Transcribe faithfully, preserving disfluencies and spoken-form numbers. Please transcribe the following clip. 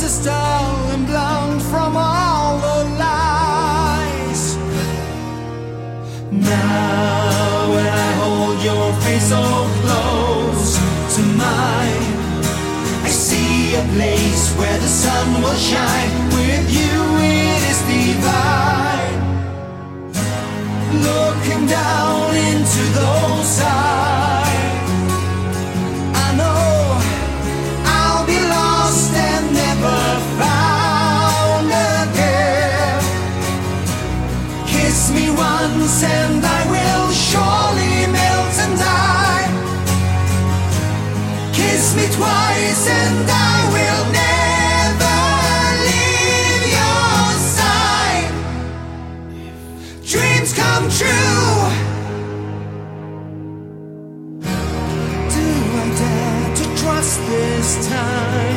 is dull and blunt from all the lies. Now when I hold your face so close to mine, I see a place where the sun will shine. With you it is divine. Looking down into those eyes, I know I'll be lost and never found again. Kiss me once and I will surely melt and die. Kiss me twice and I will never leave your side. Dreams come true. Do I dare to trust this time?